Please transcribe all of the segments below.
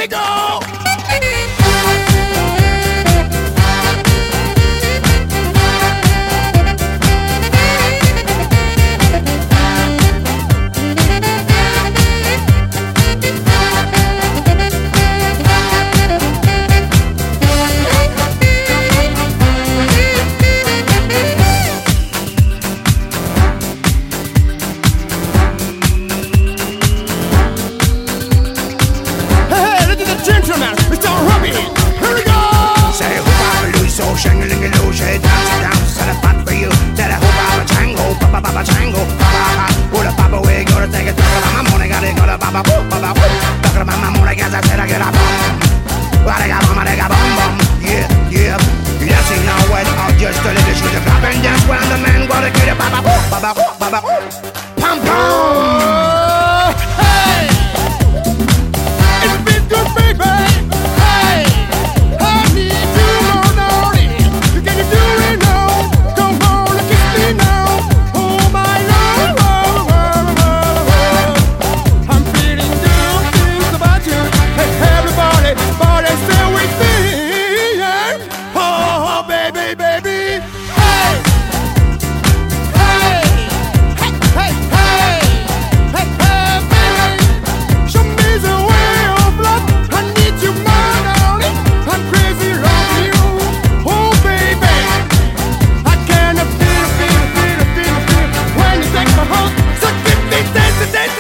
we go. Gentlemen, Mr. Robbie, here we go! Say hoop-a-ba-loo, so shang-a-ling-a-loo, say down, set a spot for you. Say that hoop-a-ba-tango, ba-ba-ba-ba-tango, ba-ba-ha. With a papa, we go to take it, talk about my money, gotta go to ba-ba-whoop, ba-ba-whoop. Talk about my money, guess I said I get a bomb. Well, I got bomb, yeah, yeah. Yes, you know what, I'll just tell you this, with the clap and dance when the man go to get it, ba-ba-whoop, ba-ba-whoop, ba-ba-whoop. Pum-pum! Hey! It's been good, baby! Hey! I need you more now. You can do it now. Come on and kiss me now. Oh my love, I'm feeling good things about you. Hey, everybody, body stay with me. Yeah. Oh, baby, baby. Hey! Hey! Hey, hey, hey! Hey, hey, baby. Show me the way of love. I need you more, darling. I'm crazy about you. Oh, baby. I cannot feel when you take my hold. So give me dance.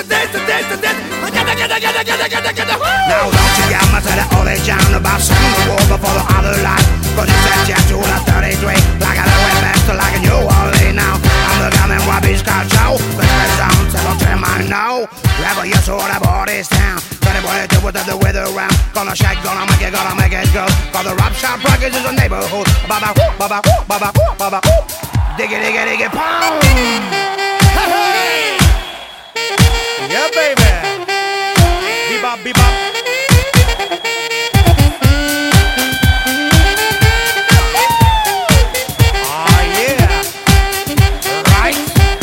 Now don't you get much of the old age down about some the war before the other life. Cause you said yes to the 33 like I went back to like a New Orleans now. I'm the gun and Robbie's car show. But the sound settle to my no. Rebel, yes, all the body's down. Tell it what I do with the weather around. Gonna shake, gonna make it go. Cause the rock shop rockets is a neighborhood. Baba, baba, baba, baba, diggy, diggy, diggy, pound. Hey, hey. Yeah, baby. Bebop, bebop. Oh, yeah. Right.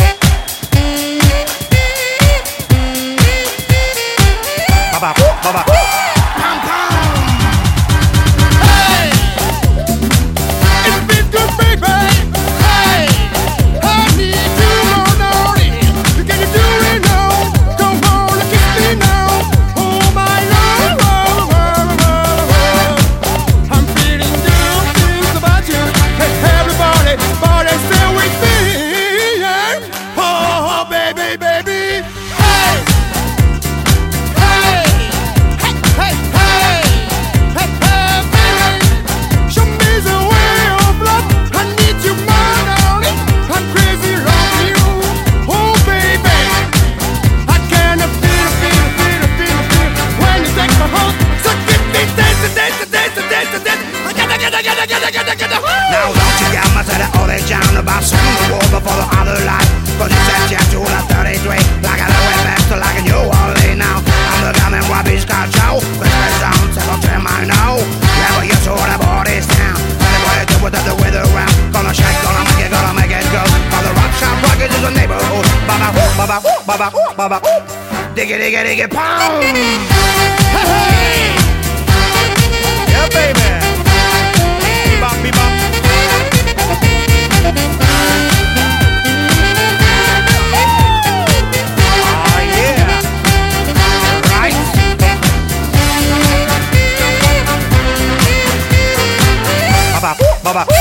Baba, baba. Hey! It's been good, baby. Hey! I need you more now. You can do it now. Come on and kiss me now. Oh my love, I'm feeling good things about you. Hey, everybody, body stay with me. Yeah. Oh, baby, baby. Hey! Hey! Hey, hey, hey, hey, baby. Show me the way of love. I need you more, darling. I'm crazy about you. Oh, baby. I cannot feel when you take my hold. So give me dance. Now don't you get much of the old age down about some the war before the other life. Cause you said yes to the 33 like I went back to like a New Orleans now. I'm the gun and Robbie's car show. But the sound settle to my no. Yeah, but yes, all the body's down. Tell it what I do with the weather around. Gonna shake, gonna make it go. Cause the rock shop rockets is a neighborhood. Baba, baba, baba, baba, diggy, diggy, diggy, pound. Hey, hey. Yeah, baby. Bebop, bebop. Oh, yeah. Right. Baba, baba.